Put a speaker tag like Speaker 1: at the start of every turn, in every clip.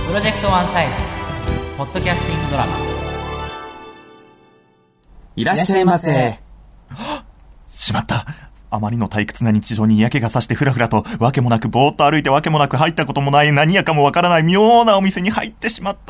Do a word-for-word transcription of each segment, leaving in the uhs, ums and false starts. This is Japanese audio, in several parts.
Speaker 1: プロジェクトワンサイズポッドキャスティングドラマ。
Speaker 2: いらっしゃいませ。
Speaker 3: しまった。あまりの退屈な日常に嫌気がさしてふらふらとわけもなくぼーっと歩いてわけもなく入ったこともない何やかもわからない妙なお店に入ってしまった。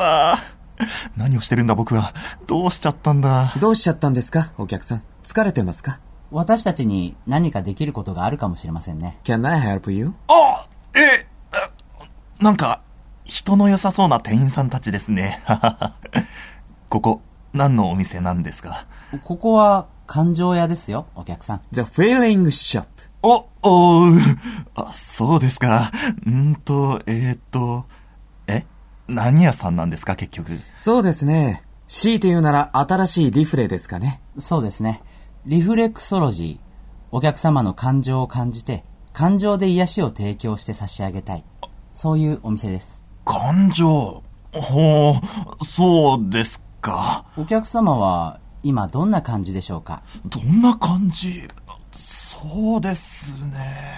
Speaker 3: 何をしてるんだ僕は。どうしちゃったんだ。
Speaker 2: どうしちゃったんですかお客さん。疲れてますか？
Speaker 1: 私たちに何かできることがあるかもしれませんね。
Speaker 2: Can I help you?
Speaker 3: あえなんか人の良さそうな店員さんたちですね。ここ何のお店なんですか？
Speaker 1: ここは感情屋ですよお客さん。
Speaker 2: The Feeling Shop。
Speaker 3: お、おうあ、そうですか。んーと、えーっとえ何屋さんなんですか結局。
Speaker 2: そうですね。強いて言うなら新しいリフレですかね。
Speaker 1: そうですね。リフレクソロジー。お客様の感情を感じて感情で癒しを提供して差し上げたい、そういうお店です。
Speaker 3: 感情、ほう、そうですか。
Speaker 1: お客様は今どんな感じでしょうか？
Speaker 3: どんな感じ？そうですね。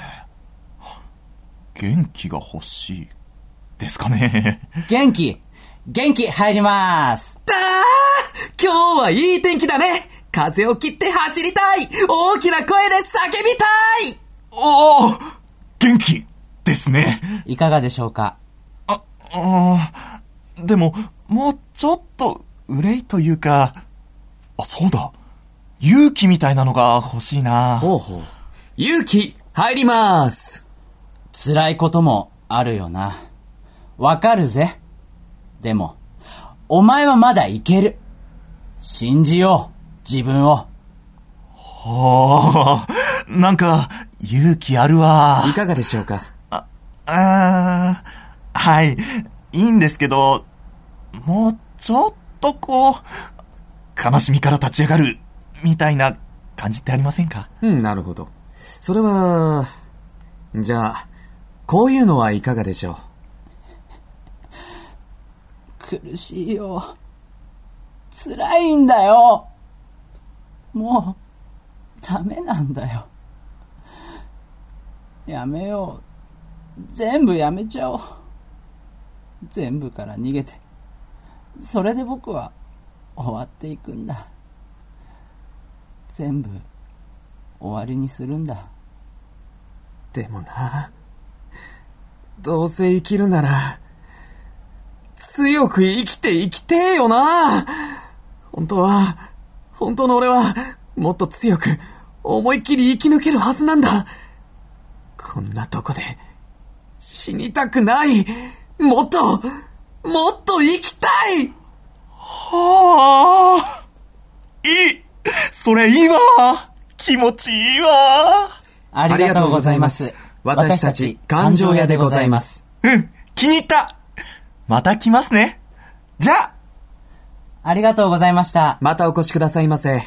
Speaker 3: 元気が欲しいですかね。
Speaker 1: 元気元気入ります。
Speaker 2: だー、今日はいい天気だね。風を切って走りたい。大きな声で叫びたい。
Speaker 3: おお、元気ですね。
Speaker 1: いかがでしょうか？
Speaker 3: あ、あでももうちょっと憂いというか、あ、そうだ、勇気みたいなのが欲しいな。
Speaker 2: ほうほう。勇気入ります。
Speaker 1: 辛いこともあるよな。わかるぜ。でもお前はまだいける。信じよう自分を。
Speaker 3: はあ、なんか勇気あるわ。
Speaker 2: いかがでしょうか？
Speaker 3: あ、あー、はい、いいんですけど、もうちょっとこう悲しみから立ち上がるみたいな感じってありませんか？
Speaker 2: うん、なるほど。それはじゃあこういうのはいかがでしょう？
Speaker 1: 苦しいよ。辛いんだよ。もうダメなんだよ。やめよう。全部やめちゃおう。全部から逃げて、それで僕は終わっていくんだ。全部終わりにするんだ。
Speaker 2: でもな、どうせ生きるなら強く生きて生きてえよな。本当は本当の俺はもっと強く思いっきり生き抜けるはずなんだ。こんなとこで死にたくない。もっともっと生きたい。
Speaker 3: はあ、いい、それいいわ。気持ちいいわ。
Speaker 1: ありがとうございます。
Speaker 2: 私たち感情屋でございます。
Speaker 3: うん、気に入った。また来ますね。じゃあ。
Speaker 1: ありがとうございました。
Speaker 2: またお越しくださいませ。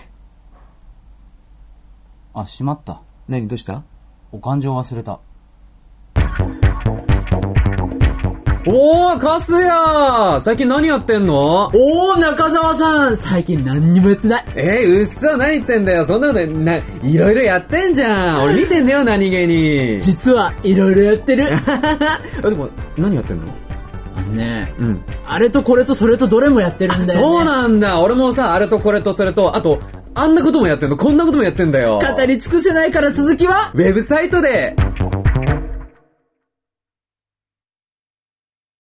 Speaker 1: あ、しまった。
Speaker 2: 何、どうした？
Speaker 1: お感情忘れた。
Speaker 2: おー、カスヤ、最近何やってんの？
Speaker 4: おー、中澤さん、最近何にもやってない。
Speaker 2: えー、うっそ、何言ってんだよ。そんなのな、いろいろやってんじゃん。俺見てんだよ、何気に。
Speaker 4: 実はいろいろやってる。
Speaker 2: でも何やってんの？
Speaker 4: あのね、
Speaker 2: うん、
Speaker 4: あれとこれとそれとどれもやってるんだよね。
Speaker 2: そうなんだ。俺もさ、あれとこれとそれと、あとあんなこともやってんの、こんなこともやってんだよ。
Speaker 4: 語り尽くせないから続きは
Speaker 2: ウェブサイトで。